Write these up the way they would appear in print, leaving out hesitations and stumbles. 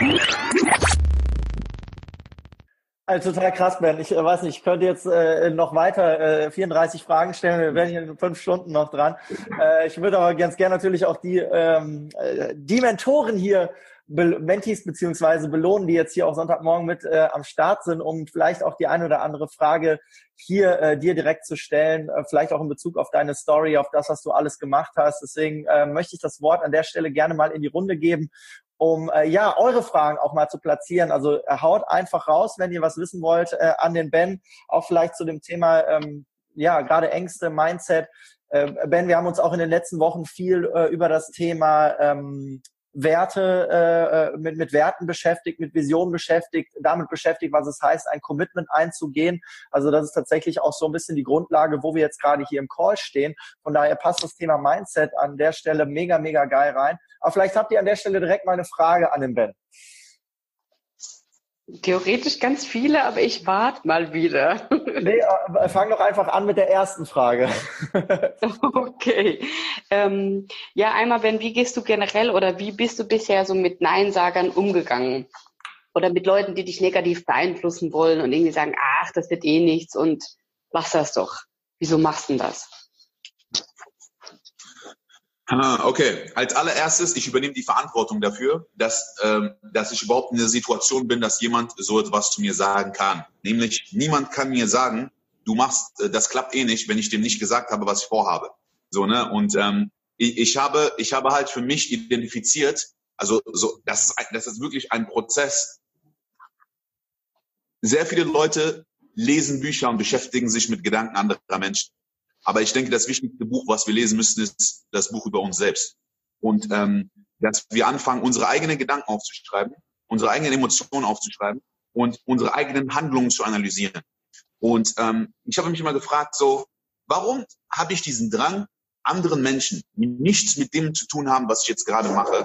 Also total krass, Ben. Ich weiß nicht, ich könnte jetzt noch weiter 34 Fragen stellen. Wir werden hier in 5 Stunden noch dran. Ich würde aber ganz gerne natürlich auch die Mentoren hier, Mentees beziehungsweise belohnen, die jetzt hier auch Sonntagmorgen mit am Start sind, um vielleicht auch die eine oder andere Frage hier dir direkt zu stellen, vielleicht auch in Bezug auf deine Story, auf das, was du alles gemacht hast. Deswegen möchte ich das Wort an der Stelle gerne mal in die Runde geben, um eure Fragen auch mal zu platzieren. Also haut einfach raus, wenn ihr was wissen wollt an den Ben, auch vielleicht zu dem Thema gerade Ängste, Mindset. Ben, wir haben uns auch in den letzten Wochen viel über das Thema Werte, mit Werten beschäftigt, mit Visionen beschäftigt, damit beschäftigt, was es heißt, ein Commitment einzugehen. Also das ist tatsächlich auch so ein bisschen die Grundlage, wo wir jetzt gerade hier im Call stehen. Von daher passt das Thema Mindset an der Stelle mega, mega geil rein. Aber vielleicht habt ihr an der Stelle direkt mal eine Frage an den Ben. Theoretisch ganz viele, aber ich warte mal wieder. Nee, fang doch einfach an mit der ersten Frage. Okay. Einmal, Ben, wie gehst du generell oder wie bist du bisher so mit Neinsagern umgegangen? Oder mit Leuten, die dich negativ beeinflussen wollen und irgendwie sagen, ach, das wird eh nichts und lass das doch. Wieso machst du denn das? Okay, als allererstes, ich übernehme die Verantwortung dafür, dass ich überhaupt in der Situation bin, dass jemand so etwas zu mir sagen kann. Nämlich, niemand kann mir sagen, das klappt eh nicht, wenn ich dem nicht gesagt habe, was ich vorhabe. So, ne? Und ich habe halt für mich identifiziert, also so, das ist wirklich ein Prozess. Sehr viele Leute lesen Bücher und beschäftigen sich mit Gedanken anderer Menschen. Aber ich denke, das wichtigste Buch, was wir lesen müssen, ist das Buch über uns selbst. Und dass wir anfangen, unsere eigenen Gedanken aufzuschreiben, unsere eigenen Emotionen aufzuschreiben und unsere eigenen Handlungen zu analysieren. Und ich habe mich immer gefragt, so, warum habe ich diesen Drang, anderen Menschen, die nichts mit dem zu tun haben, was ich jetzt gerade mache,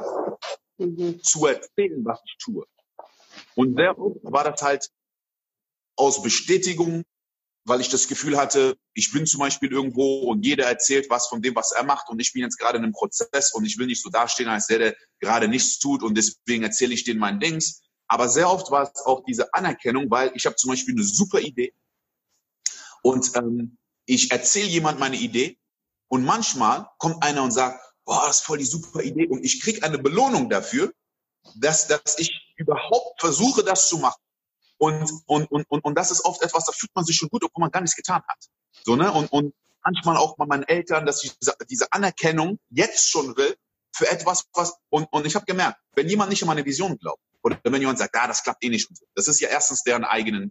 zu erzählen, was ich tue? Und sehr oft war das halt aus Bestätigung, weil ich das Gefühl hatte, ich bin zum Beispiel irgendwo und jeder erzählt was von dem, was er macht und ich bin jetzt gerade in einem Prozess und ich will nicht so dastehen, als der gerade nichts tut und deswegen erzähle ich denen mein Dings. Aber sehr oft war es auch diese Anerkennung, weil ich habe zum Beispiel eine super Idee und ich erzähle jemand meine Idee und manchmal kommt einer und sagt, boah, das ist voll die super Idee und ich kriege eine Belohnung dafür, dass ich überhaupt versuche, das zu machen. Und das ist oft etwas, da fühlt man sich schon gut, obwohl man gar nichts getan hat. So, ne? Und manchmal auch bei meinen Eltern, dass ich diese Anerkennung jetzt schon will für etwas, und ich habe gemerkt, wenn jemand nicht an meine Vision glaubt, oder wenn jemand sagt, das klappt eh nicht, das ist ja erstens deren eigenen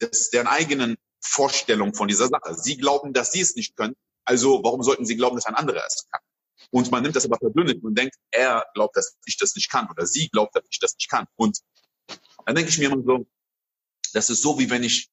Vorstellung von dieser Sache. Sie glauben, dass sie es nicht können, also warum sollten sie glauben, dass ein anderer es kann? Und man nimmt das aber persönlich und denkt, er glaubt, dass ich das nicht kann, oder sie glaubt, dass ich das nicht kann. Und dann denke ich mir immer so, das ist so, wie wenn ich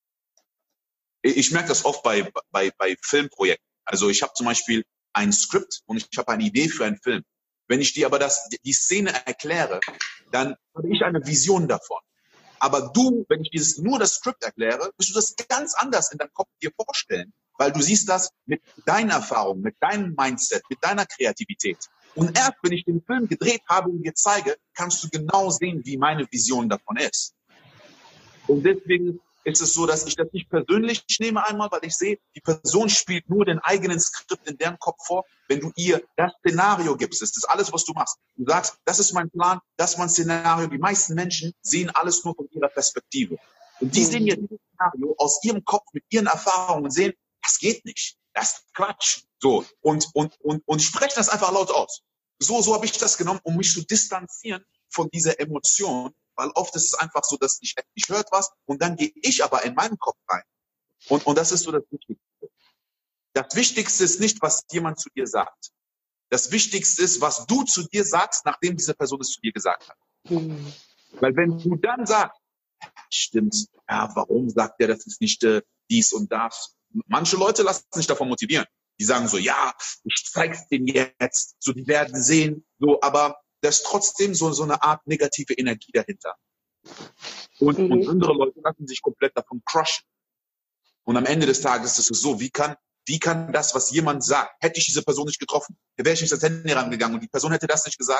merke das oft bei Filmprojekten. Also ich habe zum Beispiel ein Skript und ich habe eine Idee für einen Film. Wenn ich dir aber die Szene erkläre, dann habe ich eine Vision davon. Aber du, wenn ich nur das Skript erkläre, wirst du das ganz anders in deinem Kopf dir vorstellen. Weil du siehst das mit deiner Erfahrung, mit deinem Mindset, mit deiner Kreativität. Und erst, wenn ich den Film gedreht habe und dir zeige, kannst du genau sehen, wie meine Vision davon ist. Und deswegen ist es so, dass ich das nicht persönlich nehme einmal, weil ich sehe, die Person spielt nur den eigenen Skript in deren Kopf vor. Wenn du ihr das Szenario gibst, das ist alles, was du machst. Du sagst, das ist mein Plan, das ist mein Szenario. Die meisten Menschen sehen alles nur von ihrer Perspektive. Und die sehen ja dieses Szenario aus ihrem Kopf mit ihren Erfahrungen und sehen, das geht nicht. Das ist Quatsch. So. Und sprechen das einfach laut aus. So habe ich das genommen, um mich zu distanzieren von dieser Emotion. Weil oft ist es einfach so, dass ich hört was und dann gehe ich aber in meinen Kopf rein. Und das ist so das Wichtigste. Das Wichtigste ist nicht, was jemand zu dir sagt. Das Wichtigste ist, was du zu dir sagst, nachdem diese Person es zu dir gesagt hat. Weil wenn du dann sagst, stimmt, ja, warum sagt der, das ist nicht dies und das? Manche Leute lassen sich davon motivieren. Die sagen so, ja, ich zeig's denen jetzt, so die werden sehen, so, aber da ist trotzdem so eine Art negative Energie dahinter. Und andere Leute lassen sich komplett davon crushen. Und am Ende des Tages ist es so, wie kann das, was jemand sagt, hätte ich diese Person nicht getroffen, wäre ich nicht ans Handy rangegangen und die Person hätte das nicht gesagt,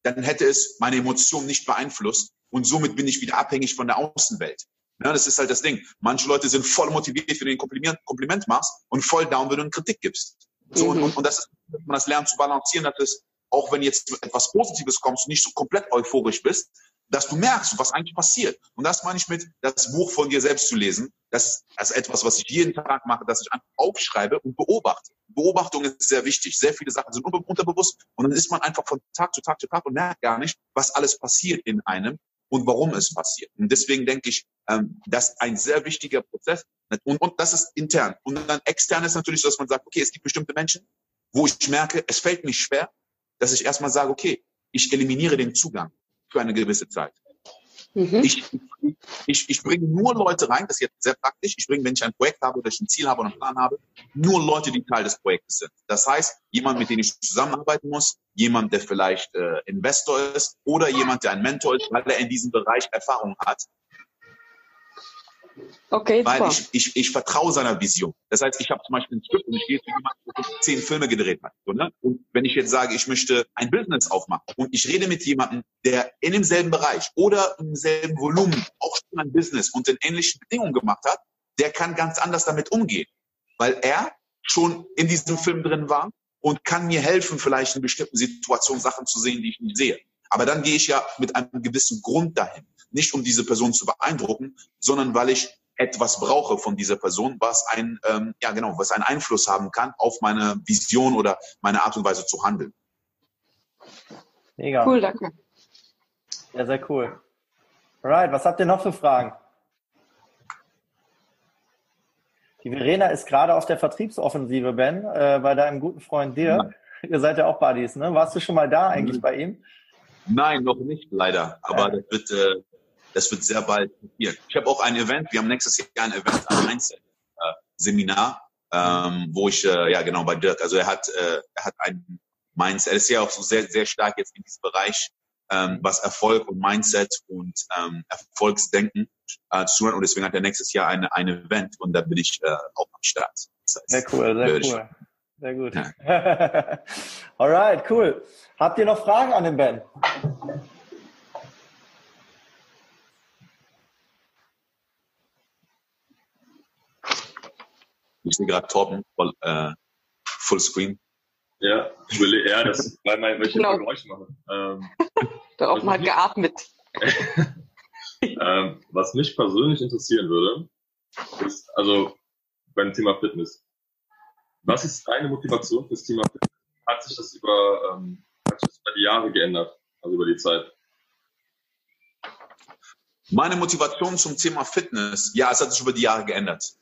dann hätte es meine Emotionen nicht beeinflusst und somit bin ich wieder abhängig von der Außenwelt. Ja, das ist halt das Ding. Manche Leute sind voll motiviert, wenn du ein Kompliment machst und voll down, wenn du eine Kritik gibst. So, und das ist, dass man das lernt zu balancieren, dass es, auch wenn jetzt etwas Positives kommt, du nicht so komplett euphorisch bist, dass du merkst, was eigentlich passiert. Und das meine ich mit, das Buch von dir selbst zu lesen. Das ist etwas, was ich jeden Tag mache, dass ich einfach aufschreibe und beobachte. Beobachtung ist sehr wichtig. Sehr viele Sachen sind unterbewusst. Und dann ist man einfach von Tag zu Tag zu Tag und merkt gar nicht, was alles passiert in einem und warum es passiert. Und deswegen denke ich, das ist ein sehr wichtiger Prozess. Und das ist intern. Und dann extern ist natürlich so, dass man sagt, okay, es gibt bestimmte Menschen, wo ich merke, es fällt mir schwer, dass ich erstmal sage, okay, ich eliminiere den Zugang für eine gewisse Zeit. Ich bringe nur Leute rein, das ist jetzt sehr praktisch, ich bringe, wenn ich ein Projekt habe oder ich ein Ziel habe oder einen Plan habe, nur Leute, die Teil des Projektes sind. Das heißt, jemand, mit dem ich zusammenarbeiten muss, jemand, der vielleicht Investor ist oder jemand, der ein Mentor ist, weil er in diesem Bereich Erfahrung hat. Okay, weil super. ich vertraue seiner Vision. Das heißt, ich habe zum Beispiel ein Skript und ich gehe zu jemandem, der 10 Filme gedreht hat. So, ne? Und wenn ich jetzt sage, ich möchte ein Business aufmachen und ich rede mit jemandem, der in demselben Bereich oder im selben Volumen auch schon ein Business und in ähnlichen Bedingungen gemacht hat, der kann ganz anders damit umgehen, weil er schon in diesem Film drin war und kann mir helfen, vielleicht in bestimmten Situationen Sachen zu sehen, die ich nicht sehe. Aber dann gehe ich ja mit einem gewissen Grund dahin. Nicht um diese Person zu beeindrucken, sondern weil ich etwas brauche von dieser Person, was was einen Einfluss haben kann auf meine Vision oder meine Art und Weise zu handeln. Mega. Cool, danke. Ja, sehr cool. Alright, was habt ihr noch für Fragen? Die Verena ist gerade auf der Vertriebsoffensive, Ben, bei deinem guten Freund Dirk. Ja. Ihr seid ja auch Buddies, ne? Warst du schon mal da eigentlich bei ihm? Nein, noch nicht, leider. Aber das wird sehr bald passieren. Ich habe auch ein Event, wir haben nächstes Jahr ein Event, ein Mindset-Seminar, wo ich, bei Dirk, also er hat ein Mindset, er ist ja auch so sehr, sehr stark jetzt in diesem Bereich, was Erfolg und Mindset und Erfolgsdenken zu tun hat. Und deswegen hat er nächstes Jahr ein Event und da bin ich auch am Start. Das heißt, sehr cool, sehr cool. Sehr gut. Ja. Alright, cool. Habt ihr noch Fragen an den Ben? Ich sehe gerade Torben, Fullscreen. Ja, das weil ich genau. Geräusche mache. Da auch mal geatmet. Was mich persönlich interessieren würde, ist also beim Thema Fitness. Was ist deine Motivation fürs Thema Fitness? Hat sich das über die Jahre geändert, also über die Zeit? Meine Motivation zum Thema Fitness, ja, es hat sich über die Jahre geändert.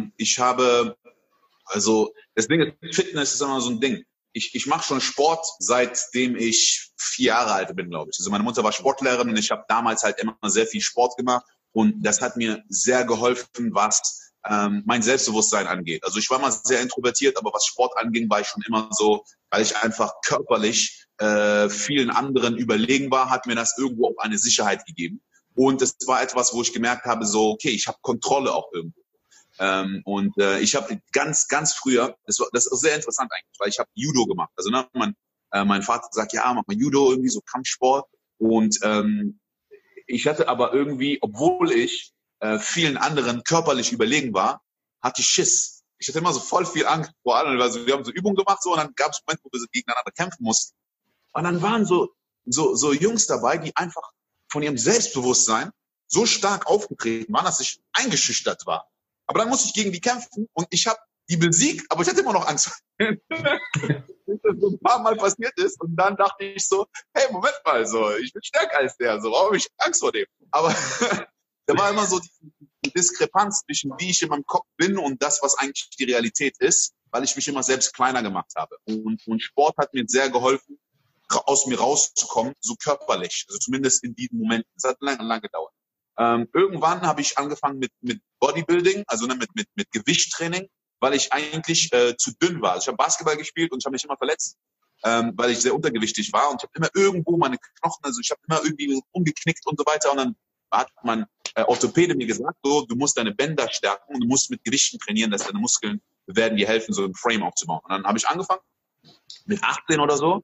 Das Ding ist, Fitness ist immer so ein Ding. Ich mache schon Sport, seitdem ich 4 Jahre alt bin, glaube ich. Also meine Mutter war Sportlehrerin und ich habe damals halt immer sehr viel Sport gemacht und das hat mir sehr geholfen, was mein Selbstbewusstsein angeht. Also ich war mal sehr introvertiert, aber was Sport anging, war ich schon immer so, weil ich einfach körperlich vielen anderen überlegen war, hat mir das irgendwo auch eine Sicherheit gegeben. Und das war etwas, wo ich gemerkt habe, so, okay, ich habe Kontrolle auch irgendwo. Ich habe ganz, ganz früher, das ist sehr interessant eigentlich, weil ich habe Judo gemacht. Also mein Vater sagt, ja, mach mal Judo, irgendwie so Kampfsport. Und ich hatte aber irgendwie, obwohl ich vielen anderen körperlich überlegen war, hatte ich Schiss. Ich hatte immer so voll viel Angst vor allem. Also wir haben so Übungen gemacht so und dann gab es Momente, wo wir so gegeneinander kämpfen mussten. Und dann waren so Jungs dabei, die einfach von ihrem Selbstbewusstsein so stark aufgetreten waren, dass ich eingeschüchtert war. Aber dann musste ich gegen die kämpfen und ich habe die besiegt, aber ich hatte immer noch Angst. Bis das so ein paar Mal passiert ist und dann dachte ich so, hey, Moment mal, so, ich bin stärker als der, so, warum habe ich Angst vor dem? Aber da war immer so die Diskrepanz zwischen wie ich in meinem Kopf bin und das, was eigentlich die Realität ist, weil ich mich immer selbst kleiner gemacht habe. Und Sport hat mir sehr geholfen, aus mir rauszukommen, so körperlich, also zumindest in diesen Momenten. Es hat lange gedauert. Irgendwann habe ich angefangen mit Bodybuilding, also mit Gewichttraining, weil ich eigentlich zu dünn war. Also ich habe Basketball gespielt und ich habe mich immer verletzt, weil ich sehr untergewichtig war und ich habe immer irgendwo meine Knochen, also ich habe immer irgendwie umgeknickt und so weiter. Und dann hat mein Orthopäde mir gesagt, so, du musst deine Bänder stärken und du musst mit Gewichten trainieren, dass deine Muskeln werden dir helfen, so ein Frame aufzubauen. Und dann habe ich angefangen mit 18 oder so.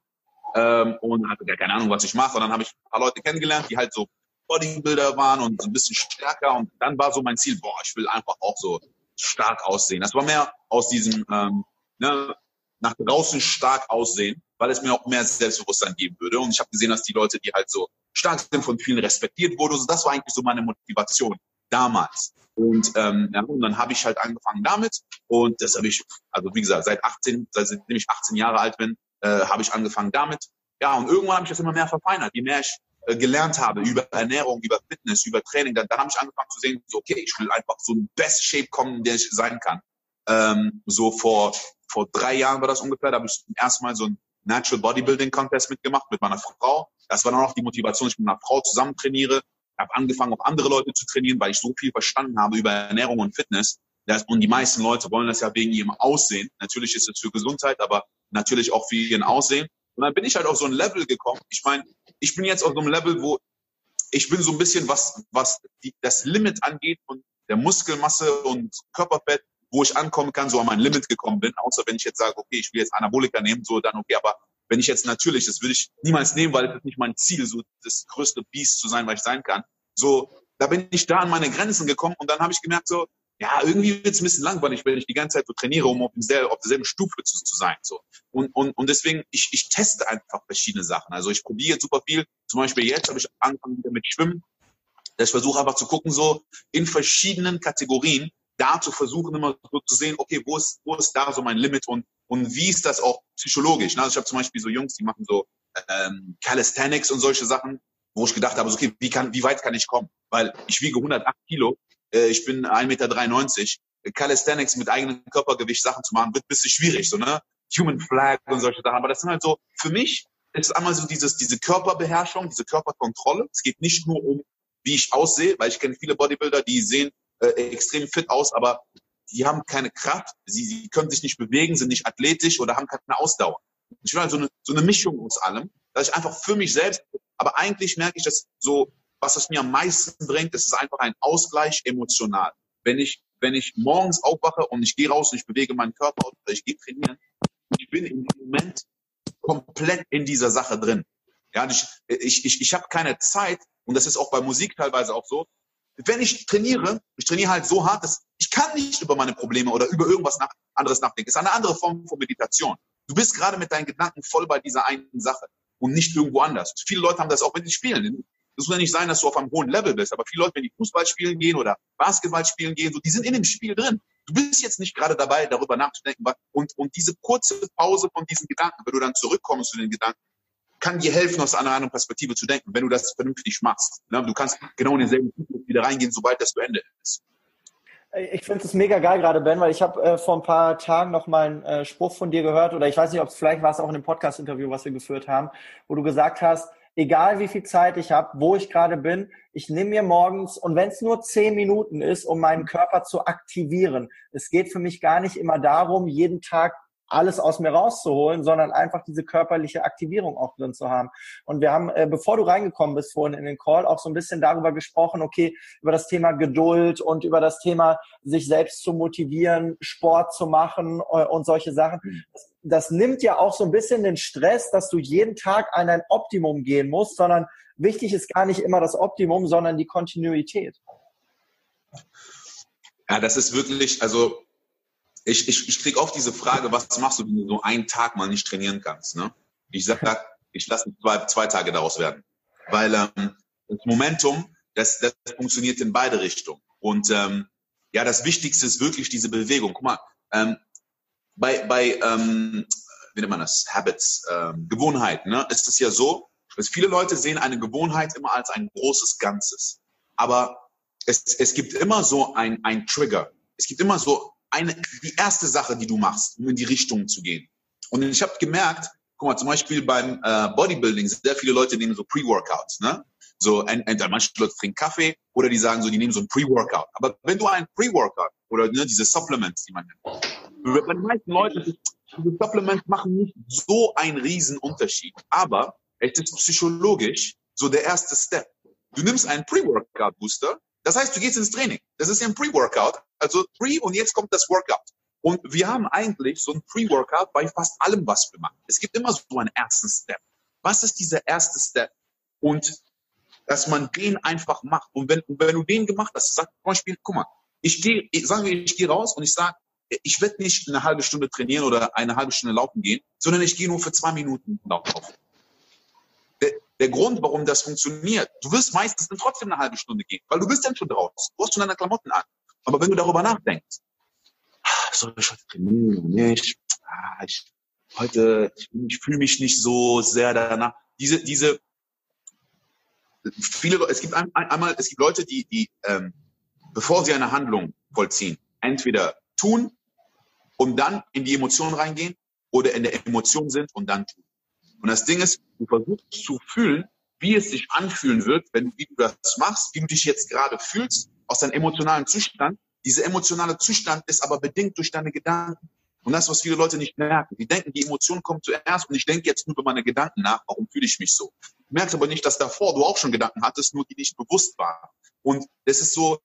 und hatte gar keine Ahnung, was ich mache. Und dann habe ich ein paar Leute kennengelernt, die halt so Bodybuilder waren und so ein bisschen stärker. Und dann war so mein Ziel, ich will einfach auch so stark aussehen. Das war mehr aus diesem nach draußen stark aussehen, weil es mir auch mehr Selbstbewusstsein geben würde. Und ich habe gesehen, dass die Leute, die halt so stark sind, von vielen respektiert wurden. Also das war eigentlich so meine Motivation damals. Und dann habe ich halt angefangen damit. Und das habe ich, also wie gesagt, seitdem ich 18 Jahre alt bin, habe ich angefangen damit. Ja, und irgendwann habe ich das immer mehr verfeinert. Je mehr ich gelernt habe über Ernährung, über Fitness, über Training, dann habe ich angefangen zu sehen, so, okay, ich will einfach so in Best Shape kommen, in der ich sein kann. So vor 3 Jahren war das ungefähr, da habe ich zum ersten Mal so einen Natural Bodybuilding Contest mitgemacht mit meiner Frau. Das war dann auch die Motivation, dass ich mit meiner Frau zusammen trainiere. Ich habe angefangen, auch andere Leute zu trainieren, weil ich so viel verstanden habe über Ernährung und Fitness. Und die meisten Leute wollen das ja wegen ihrem Aussehen. Natürlich ist es für Gesundheit, aber natürlich auch für ihren Aussehen. Und dann bin ich halt auf so ein Level gekommen. Ich meine, ich bin jetzt auf so einem Level, wo ich bin so ein bisschen, was das Limit angeht von der Muskelmasse und Körperfett, wo ich ankommen kann, so an mein Limit gekommen bin. Außer wenn ich jetzt sage, okay, ich will jetzt Anabolika nehmen, so dann okay. Aber wenn ich jetzt natürlich, das würde ich niemals nehmen, weil das ist nicht mein Ziel, so das größte Biest zu sein, was ich sein kann. So, da bin ich da an meine Grenzen gekommen und dann habe ich gemerkt, so, ja, irgendwie wird es ein bisschen langweilig, wenn ich die ganze Zeit so trainiere, um auf derselben Stufe zu sein. So. Und deswegen, ich teste einfach verschiedene Sachen. Also ich probiere super viel. Zum Beispiel jetzt habe ich angefangen wieder mit Schwimmen. Ich versuche einfach zu gucken, so in verschiedenen Kategorien, da zu versuchen, immer so zu sehen, okay, wo ist da so mein Limit und wie ist das auch psychologisch? Also ich habe zum Beispiel so Jungs, die machen so Calisthenics und solche Sachen, wo ich gedacht habe, so, okay, wie weit kann ich kommen? Weil ich wiege 108 Kilo, ich bin 1,93 Meter. Calisthenics mit eigenem Körpergewicht Sachen zu machen, wird ein bisschen schwierig, so, ne? Human Flag und solche Sachen. Aber das sind halt so, für mich ist einmal so diese Körperbeherrschung, diese Körperkontrolle. Es geht nicht nur um, wie ich aussehe, weil ich kenne viele Bodybuilder, die sehen extrem fit aus, aber die haben keine Kraft, sie können sich nicht bewegen, sind nicht athletisch oder haben keine Ausdauer. Ich will halt so eine Mischung aus allem, dass ich einfach für mich selbst, aber eigentlich merke ich, dass so, was es mir am meisten bringt, das ist einfach ein Ausgleich emotional. Wenn ich morgens aufwache und ich gehe raus und ich bewege meinen Körper oder ich gehe trainieren, ich bin im Moment komplett in dieser Sache drin. Ja, ich habe keine Zeit, und das ist auch bei Musik teilweise auch so, wenn ich trainiere halt so hart, dass ich kann nicht über meine Probleme oder über irgendwas anderes nachdenken. Es ist eine andere Form von Meditation. Du bist gerade mit deinen Gedanken voll bei dieser einen Sache und nicht irgendwo anders. Viele Leute haben das auch, wenn sie spielen. Es muss ja nicht sein, dass du auf einem hohen Level bist, aber viele Leute, wenn die Fußball spielen gehen oder Basketball spielen gehen, so, die sind in dem Spiel drin. Du bist jetzt nicht gerade dabei, darüber nachzudenken. Und diese kurze Pause von diesen Gedanken, wenn du dann zurückkommst zu den Gedanken, kann dir helfen, aus einer anderen Perspektive zu denken, wenn du das vernünftig machst. Du kannst genau in denselben Zyklus wieder reingehen, sobald das zu Ende ist. Ich finde es mega geil gerade, Ben, weil ich habe vor ein paar Tagen noch mal einen Spruch von dir gehört, oder ich weiß nicht, ob es vielleicht war es auch in dem Podcast-Interview, was wir geführt haben, wo du gesagt hast, egal wie viel Zeit ich habe, wo ich gerade bin, ich nehme mir morgens, und wenn es nur 10 Minuten ist, um meinen Körper zu aktivieren. Es geht für mich gar nicht immer darum, jeden Tag alles aus mir rauszuholen, sondern einfach diese körperliche Aktivierung auch drin zu haben. Und wir haben, bevor du reingekommen bist vorhin in den Call, auch so ein bisschen darüber gesprochen, okay, über das Thema Geduld und über das Thema, sich selbst zu motivieren, Sport zu machen und solche Sachen. Das nimmt ja auch so ein bisschen den Stress, dass du jeden Tag an dein Optimum gehen musst, sondern wichtig ist gar nicht immer das Optimum, sondern die Kontinuität. Ja, das ist wirklich, also ich kriege oft diese Frage, was machst du, wenn du so einen Tag mal nicht trainieren kannst? Ne? Ich sage, ich lasse zwei Tage daraus werden. Weil das Momentum, das funktioniert in beide Richtungen. Und ja, das Wichtigste ist wirklich diese Bewegung. Guck mal, wie nennt man das? Habits, Gewohnheiten, ne? Ist es ja so, dass viele Leute sehen eine Gewohnheit immer als ein großes Ganzes. Aber es gibt immer so ein Trigger. Es gibt immer so die erste Sache, die du machst, um in die Richtung zu gehen. Und ich habe gemerkt, guck mal, zum Beispiel beim Bodybuilding, sehr viele Leute nehmen so Pre-Workouts, ne? So, entweder manche Leute trinken Kaffee oder die sagen so, die nehmen so ein Pre-Workout. Aber wenn du ein Pre-Workout oder ne, diese Supplements, die man nennt, bei den meisten Leuten, diese Supplements machen nicht so einen riesen Unterschied. Aber es ist psychologisch so der erste Step. Du nimmst einen Pre-Workout-Booster, das heißt, du gehst ins Training. Das ist ja ein Pre-Workout, also Pre und jetzt kommt das Workout. Und wir haben eigentlich so ein Pre-Workout bei fast allem, was wir machen. Es gibt immer so einen ersten Step. Was ist dieser erste Step? Und dass man den einfach macht. Und wenn du den gemacht hast, sag zum Beispiel, guck mal, ich gehe raus und ich sage, ich werde nicht eine halbe Stunde trainieren oder eine halbe Stunde laufen gehen, sondern ich gehe nur für 2 Minuten laufen. Der Grund, warum das funktioniert, du wirst meistens dann trotzdem eine halbe Stunde gehen, weil du bist dann schon draußen, du hast schon deine Klamotten an. Aber wenn du darüber nachdenkst, soll ich heute trainieren oder nicht? Ich fühle mich nicht so sehr danach. Es gibt Leute, die bevor sie eine Handlung vollziehen, entweder tun und dann in die Emotion reingehen oder in der Emotion sind und dann tun. Und das Ding ist, du versuchst zu fühlen, wie es sich anfühlen wird, wie du das machst, wie du dich jetzt gerade fühlst, aus deinem emotionalen Zustand. Dieser emotionale Zustand ist aber bedingt durch deine Gedanken. Und das, was viele Leute nicht merken. Die denken, die Emotion kommt zuerst und ich denke jetzt nur über meine Gedanken nach, warum fühle ich mich so. Du merkst aber nicht, dass davor du auch schon Gedanken hattest, nur die nicht bewusst waren. Und das ist so,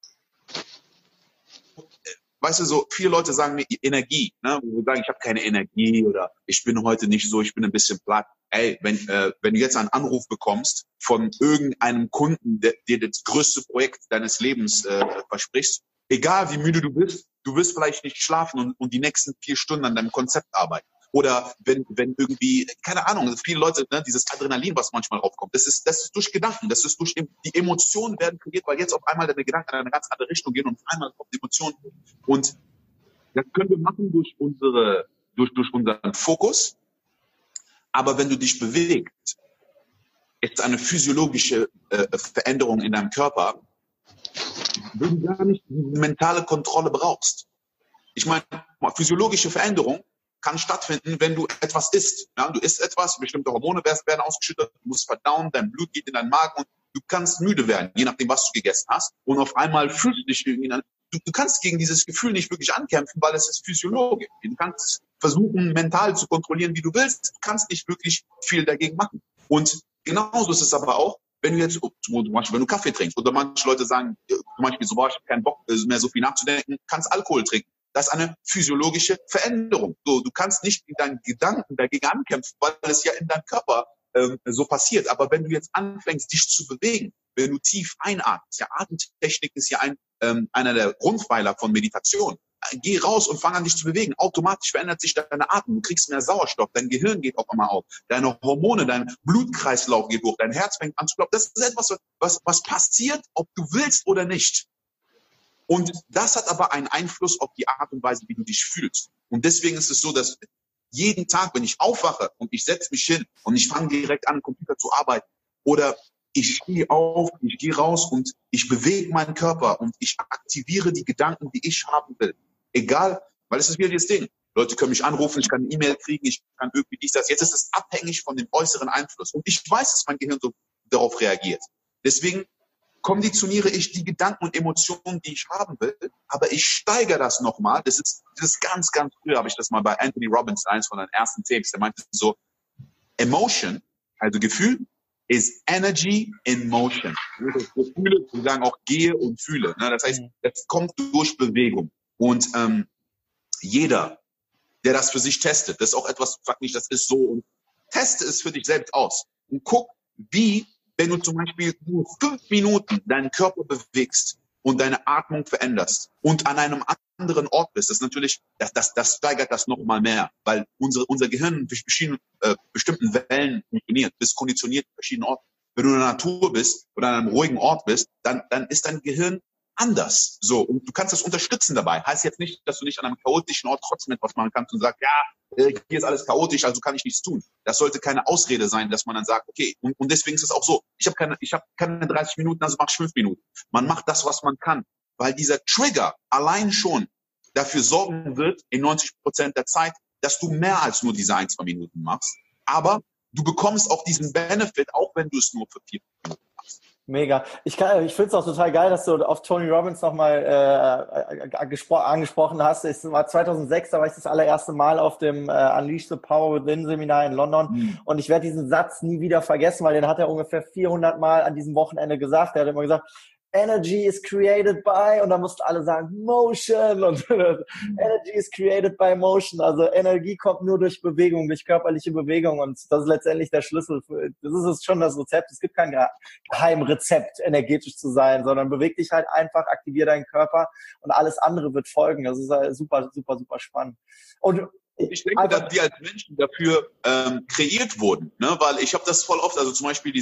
weißt du, so viele Leute sagen mir Energie, ne? Wo sie sagen, ich habe keine Energie oder ich bin heute nicht so, ich bin ein bisschen platt. Ey, wenn du jetzt einen Anruf bekommst von irgendeinem Kunden, der dir das größte Projekt deines Lebens versprichst, egal wie müde du bist, du wirst vielleicht nicht schlafen und die nächsten 4 Stunden an deinem Konzept arbeiten. Oder wenn irgendwie, keine Ahnung, viele Leute, ne, dieses Adrenalin, was manchmal aufkommt, das ist durch Gedanken, die Emotionen werden kreiert, weil jetzt auf einmal deine Gedanken in eine ganz andere Richtung gehen und auf einmal kommt die Emotion. Und das können wir machen durch unseren Fokus. Aber wenn du dich bewegst, ist eine physiologische Veränderung in deinem Körper, wo du gar nicht die mentale Kontrolle brauchst. Ich meine, physiologische Veränderung kann stattfinden, wenn du etwas isst. Ja, du isst etwas, bestimmte Hormone werden ausgeschüttet, du musst verdauen, dein Blut geht in deinen Magen und du kannst müde werden, je nachdem, was du gegessen hast. Und auf einmal fühlst du dich irgendwie, du kannst gegen dieses Gefühl nicht wirklich ankämpfen, weil es ist physiologisch. Du kannst versuchen, mental zu kontrollieren, wie du willst. Du kannst nicht wirklich viel dagegen machen. Und genauso ist es aber auch, wenn du jetzt, zum Beispiel, wenn du Kaffee trinkst, oder manche Leute sagen, zum Beispiel so, ich habe keinen Bock mehr so viel nachzudenken, kannst Alkohol trinken. Das ist eine physiologische Veränderung. Du kannst nicht in deinen Gedanken dagegen ankämpfen, weil es ja in deinem Körper so passiert. Aber wenn du jetzt anfängst, dich zu bewegen, wenn du tief einatmest, ja, Atemtechnik ist ja einer der Grundpfeiler von Meditation. Geh raus und fang an, dich zu bewegen. Automatisch verändert sich deine Atmung. Du kriegst mehr Sauerstoff, dein Gehirn geht auf einmal auf, deine Hormone, dein Blutkreislauf geht hoch, dein Herz fängt an zu klopfen. Das ist etwas, was passiert, ob du willst oder nicht. Und das hat aber einen Einfluss auf die Art und Weise, wie du dich fühlst. Und deswegen ist es so, dass jeden Tag, wenn ich aufwache und ich setze mich hin und ich fange direkt an, am Computer zu arbeiten oder ich stehe auf, ich gehe raus und ich bewege meinen Körper und ich aktiviere die Gedanken, die ich haben will. Egal, weil es ist wieder das Ding. Leute können mich anrufen, ich kann eine E-Mail kriegen, ich kann irgendwie dies, das. Jetzt ist es abhängig von dem äußeren Einfluss. Und ich weiß, dass mein Gehirn so darauf reagiert. Deswegen konditioniere ich die Gedanken und Emotionen, die ich haben will, aber ich steigere das nochmal. Das ist ganz, ganz früh, habe ich das mal bei Anthony Robbins, eins von den ersten Tapes, der meinte so, Emotion, also Gefühl, is energy in motion. Gefühle, wir sagen auch gehe und fühle. Das heißt, es kommt durch Bewegung. Und jeder, der das für sich testet, das ist auch etwas, sag nicht, das ist so, und teste es für dich selbst aus. Und guck, wie, wenn du zum Beispiel nur 5 Minuten deinen Körper bewegst und deine Atmung veränderst und an einem anderen Ort bist, das ist natürlich, das steigert das nochmal mehr, weil unser Gehirn durch bestimmten Wellen funktioniert, bist konditioniert in verschiedenen Orten. Wenn du in der Natur bist oder an einem ruhigen Ort bist, dann ist dein Gehirn anders. So, und du kannst das unterstützen dabei. Heißt jetzt nicht, dass du nicht an einem chaotischen Ort trotzdem etwas machen kannst und sagst, ja, hier ist alles chaotisch, also kann ich nichts tun. Das sollte keine Ausrede sein, dass man dann sagt, okay, und deswegen ist es auch so, ich habe keine 30 Minuten, also mach ich 5 Minuten. Man macht das, was man kann, weil dieser Trigger allein schon dafür sorgen wird, in 90% der Zeit, dass du mehr als nur diese 1-2 Minuten machst. Aber du bekommst auch diesen Benefit, auch wenn du es nur für 4 Minuten machst. Mega. Ich finde es auch total geil, dass du auf Tony Robbins nochmal angesprochen hast. Es war 2006, da war ich das allererste Mal auf dem Unleash the Power Within Seminar in London. Und ich werde diesen Satz nie wieder vergessen, weil den hat er ungefähr 400 Mal an diesem Wochenende gesagt. Er hat immer gesagt, Energy is created by, und dann mussten alle sagen, Motion, und Energy is created by Motion. Also Energie kommt nur durch Bewegung, durch körperliche Bewegung, und das ist letztendlich der Schlüssel. Das ist schon das Rezept. Es gibt kein Geheimrezept, energetisch zu sein, sondern beweg dich halt einfach, aktiviere deinen Körper und alles andere wird folgen. Das ist super, super, super spannend. Und ich denke, dass wir als Menschen dafür kreiert wurden, ne? Weil ich habe das voll oft, also zum Beispiel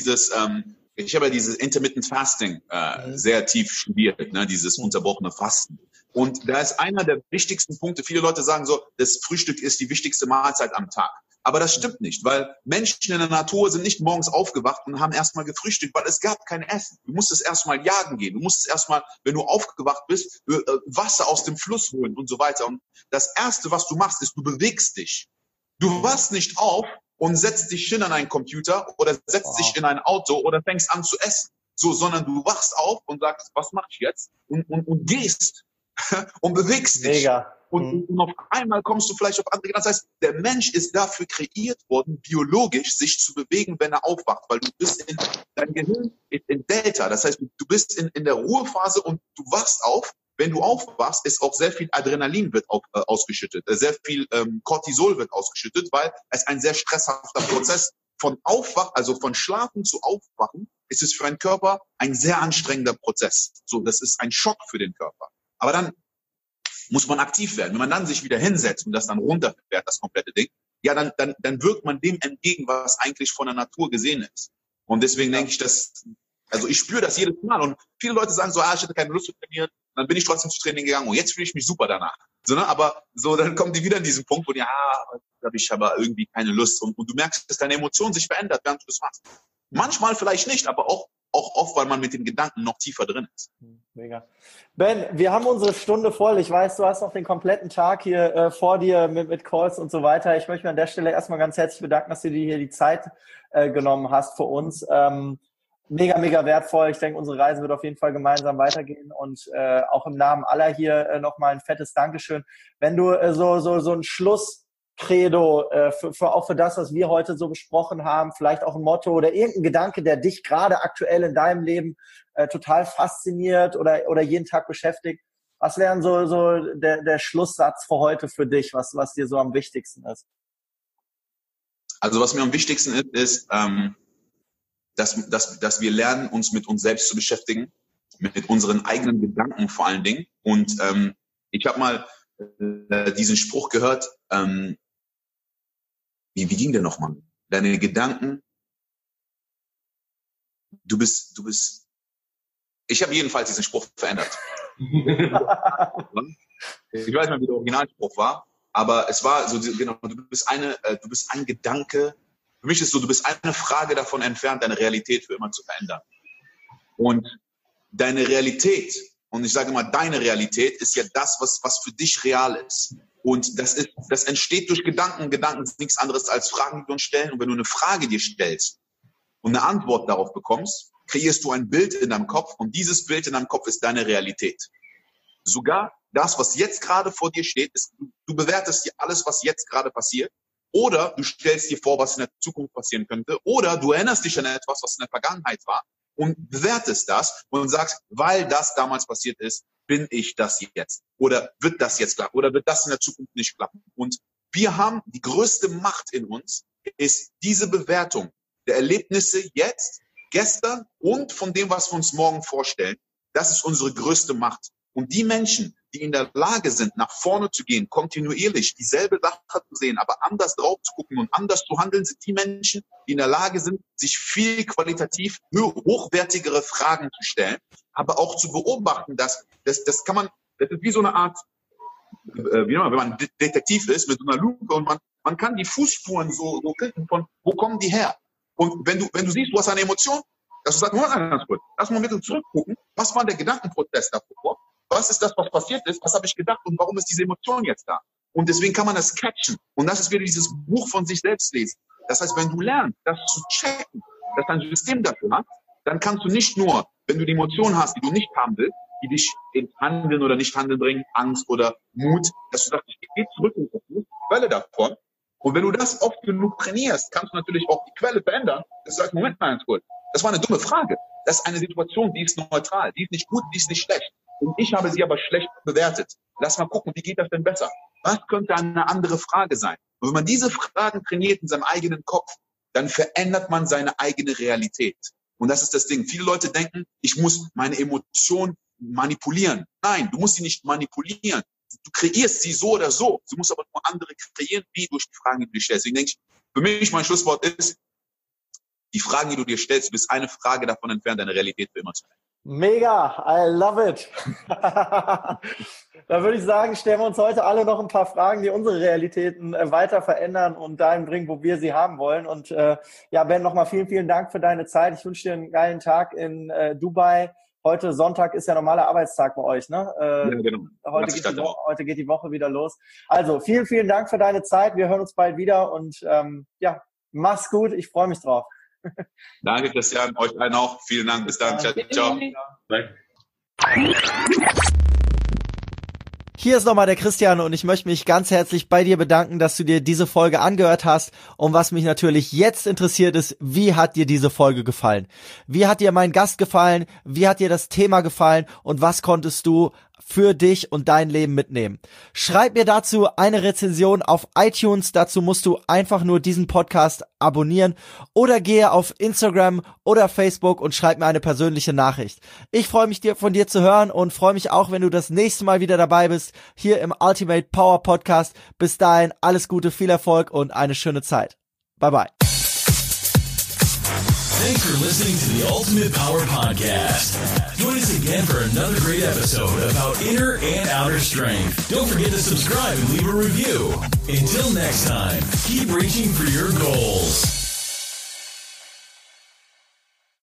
ich habe ja dieses Intermittent Fasting sehr tief studiert, ne? Dieses unterbrochene Fasten. Und da ist einer der wichtigsten Punkte, viele Leute sagen so, das Frühstück ist die wichtigste Mahlzeit am Tag. Aber das stimmt nicht, weil Menschen in der Natur sind nicht morgens aufgewacht und haben erstmal gefrühstückt, weil es gab kein Essen. Du musstest erstmal jagen gehen. Du musstest erstmal, wenn du aufgewacht bist, Wasser aus dem Fluss holen und so weiter. Und das Erste, was du machst, ist, du bewegst dich. Du wachst nicht auf und setzt dich hin an einen Computer oder setzt dich in ein Auto oder fängst an zu essen. So, sondern du wachst auf und sagst, was mach ich jetzt? Und gehst und bewegst dich. Mega. Und auf einmal kommst du vielleicht auf andere Gedanken. Das heißt, der Mensch ist dafür kreiert worden, biologisch sich zu bewegen, wenn er aufwacht, weil du bist dein Gehirn ist in Delta. Das heißt, du bist in der Ruhephase und du wachst auf. Wenn du aufwachst, ist auch sehr viel Adrenalin wird ausgeschüttet, sehr viel Cortisol wird ausgeschüttet, weil es ein sehr stresshafter Prozess von also von Schlafen zu Aufwachen, ist es für einen Körper ein sehr anstrengender Prozess. So, das ist ein Schock für den Körper. Aber dann muss man aktiv werden. Wenn man dann sich wieder hinsetzt und das dann runterfährt, das komplette Ding, ja, dann wirkt man dem entgegen, was eigentlich von der Natur gesehen ist. Und deswegen denke ich, also ich spüre das jedes Mal. Und viele Leute sagen so, ich hatte keine Lust zu trainieren. Und dann bin ich trotzdem zu Training gegangen und jetzt fühle ich mich super danach. So, ne? Aber so, dann kommen die wieder an diesen Punkt, wo da habe ich aber irgendwie keine Lust. Und du merkst, dass deine Emotion sich verändert, während du das machst. Manchmal vielleicht nicht, aber auch oft, weil man mit den Gedanken noch tiefer drin ist. Mega. Ben, wir haben unsere Stunde voll. Ich weiß, du hast noch den kompletten Tag hier vor dir mit Calls und so weiter. Ich möchte mich an der Stelle erstmal ganz herzlich bedanken, dass du dir hier die Zeit genommen hast für uns. Mega, mega wertvoll. Ich denke, unsere Reise wird auf jeden Fall gemeinsam weitergehen und auch im Namen aller hier nochmal ein fettes Dankeschön. Wenn du so ein Schlusskredo auch für das, was wir heute so besprochen haben, vielleicht auch ein Motto oder irgendein Gedanke, der dich gerade aktuell in deinem Leben total fasziniert oder jeden Tag beschäftigt. Was wären so der Schlusssatz für heute für dich, was dir so am wichtigsten ist? Also was mir am wichtigsten ist, dass wir lernen, uns mit uns selbst zu beschäftigen, mit unseren eigenen Gedanken vor allen Dingen. Und ich habe mal diesen Spruch gehört, wie ging der nochmal? Deine Gedanken, du bist, ich habe jedenfalls diesen Spruch verändert. Ich weiß nicht mehr, wie der Originalspruch war, aber es war so, genau, du bist ein Gedanke. Für mich ist es so, du bist eine Frage davon entfernt, deine Realität für immer zu verändern. Und deine Realität, und ich sage mal, deine Realität ist ja das, was für dich real ist. Und das entsteht durch Gedanken. Gedanken sind nichts anderes als Fragen, die wir uns stellen. Und wenn du eine Frage dir stellst und eine Antwort darauf bekommst, kreierst du ein Bild in deinem Kopf und dieses Bild in deinem Kopf ist deine Realität. Sogar das, was jetzt gerade vor dir steht, ist, du bewertest dir alles, was jetzt gerade passiert. Oder du stellst dir vor, was in der Zukunft passieren könnte. Oder du erinnerst dich an etwas, was in der Vergangenheit war und bewertest das und sagst, weil das damals passiert ist, bin ich das jetzt. Oder wird das jetzt klappen? Oder wird das in der Zukunft nicht klappen? Und wir haben die größte Macht in uns, ist diese Bewertung der Erlebnisse jetzt, gestern und von dem, was wir uns morgen vorstellen. Das ist unsere größte Macht. Und die Menschen, die in der Lage sind, nach vorne zu gehen, kontinuierlich dieselbe Sache zu sehen, aber anders drauf zu gucken und anders zu handeln, sind die Menschen, die in der Lage sind, sich viel qualitativ hochwertigere Fragen zu stellen, aber auch zu beobachten, das ist wie so eine Art, wenn man Detektiv ist, mit so einer Lupe und man kann die Fußspuren so finden von, wo kommen die her? Und wenn du siehst, du hast eine Emotion, dass du sagst, lass mal mit zurückgucken, was war der Gedankenprozess davor? Was ist das, was passiert ist? Was habe ich gedacht und warum ist diese Emotion jetzt da? Und deswegen kann man das catchen. Und das ist wieder dieses Buch von sich selbst lesen. Das heißt, wenn du lernst, das zu checken, dass dein System dafür hat, dann kannst du nicht nur, wenn du die Emotion hast, die du nicht haben willst, die dich ins Handeln oder Nicht-Handeln bringen, Angst oder Mut, dass du sagst, ich gehe zurück in die Quelle davon. Und wenn du das oft genug trainierst, kannst du natürlich auch die Quelle verändern. Das sagst, Moment mal, das war eine dumme Frage. Das ist eine Situation, die ist neutral, die ist nicht gut, die ist nicht schlecht. Und ich habe sie aber schlecht bewertet. Lass mal gucken, wie geht das denn besser? Was könnte eine andere Frage sein? Und wenn man diese Fragen trainiert in seinem eigenen Kopf, dann verändert man seine eigene Realität. Und das ist das Ding. Viele Leute denken, ich muss meine Emotionen manipulieren. Nein, du musst sie nicht manipulieren. Du kreierst sie so oder so. Du musst aber nur andere kreieren, wie durch die Fragen, die du dir stellst. Deswegen denke ich, für mich mein Schlusswort ist, die Fragen, die du dir stellst, du bist eine Frage davon entfernt, deine Realität für immer zu verändern. Mega, I love it. Da würde ich sagen, stellen wir uns heute alle noch ein paar Fragen, die unsere Realitäten weiter verändern und dahin bringen, wo wir sie haben wollen. Und ja, Ben, nochmal vielen, vielen Dank für deine Zeit. Ich wünsche dir einen geilen Tag in Dubai. Heute Sonntag ist ja normaler Arbeitstag bei euch, ne? Ja, genau. Heute geht die Woche wieder los. Also vielen, vielen Dank für deine Zeit. Wir hören uns bald wieder und ja, mach's gut. Ich freue mich drauf. Danke, Christian. Euch allen auch. Vielen Dank. Bis dann. Ciao. Ciao. Danke. Hier ist nochmal der Christian und ich möchte mich ganz herzlich bei dir bedanken, dass du dir diese Folge angehört hast. Und was mich natürlich jetzt interessiert ist, wie hat dir diese Folge gefallen? Wie hat dir mein Gast gefallen? Wie hat dir das Thema gefallen? Und was konntest du für dich und dein Leben mitnehmen? Schreib mir dazu eine Rezension auf iTunes. Dazu musst du einfach nur diesen Podcast abonnieren oder gehe auf Instagram oder Facebook und schreib mir eine persönliche Nachricht. Ich freue mich, von dir zu hören und freue mich auch, wenn du das nächste Mal wieder dabei bist, hier im Ultimate Power Podcast. Bis dahin, alles Gute, viel Erfolg und eine schöne Zeit. Bye bye. Thanks for listening to the Ultimate Power Podcast. Join us again for another great episode about inner and outer strength. Don't forget to subscribe and leave a review. Until next time, keep reaching for your goals.